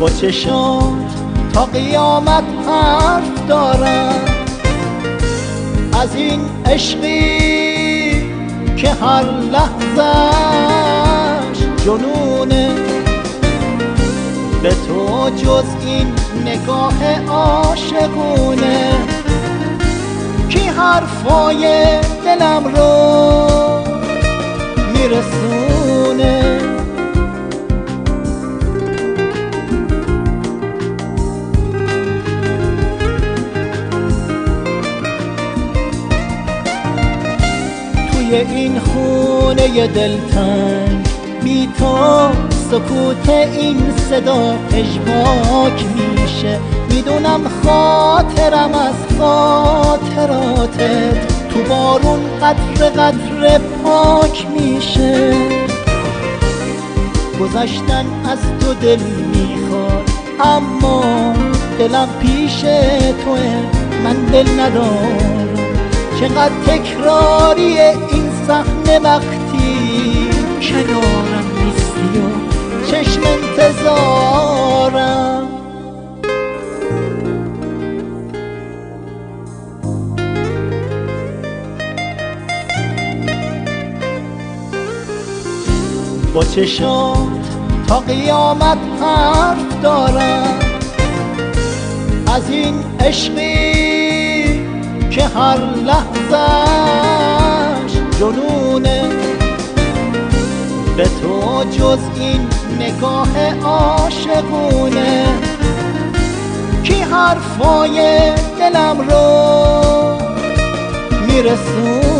با چشم تا قیامت حرف دارم از این عشقی که هر لحظه‌اش جنونه. به تو جز این نگاه عاشقونه کی حرفای دلم رو میرسونه. توی این خونه دلتنگ بی تو سکوت این صدا اژواک میشه. میدونم خاطرم از خاطراتت تو بارون قطره قطره پاک میشه. گذشتن از تو دل میخواد اما دلم پیش توه. من دل ندارم چقدر تکراری این صحنه وقتی کنارم نیستی و چشم انتظارم. با چشم تا قیامت حرف دارم از این عشقی که هر لحظه‌اش جنونه. به تو جز این نگاه عاشقونه کی حرفای دلم رو میرسونه.